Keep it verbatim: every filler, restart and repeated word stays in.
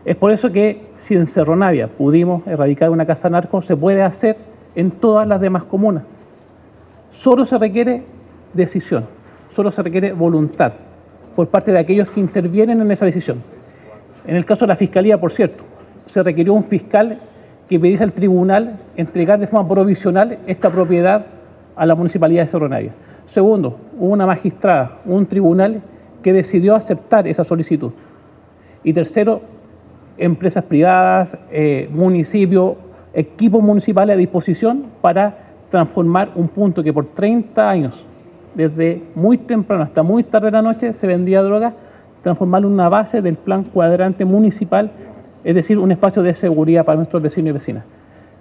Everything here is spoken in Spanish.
Es por eso que si en Cerro Navia pudimos erradicar una casa narco, se puede hacer en todas las demás comunas. Solo se requiere decisión, solo se requiere voluntad por parte de aquellos que intervienen en esa decisión. En el caso de la Fiscalía, por cierto, se requirió un fiscal que pidiese al tribunal entregar de forma provisional esta propiedad a la Municipalidad de Cerro Navia. Segundo, hubo una magistrada, un tribunal que decidió aceptar esa solicitud. Y tercero, empresas privadas, eh, municipios, equipos municipales a disposición para transformar un punto que por treinta años, desde muy temprano hasta muy tarde de la noche, se vendía droga, transformarlo en una base del plan cuadrante municipal, es decir, un espacio de seguridad para nuestros vecinos y vecinas.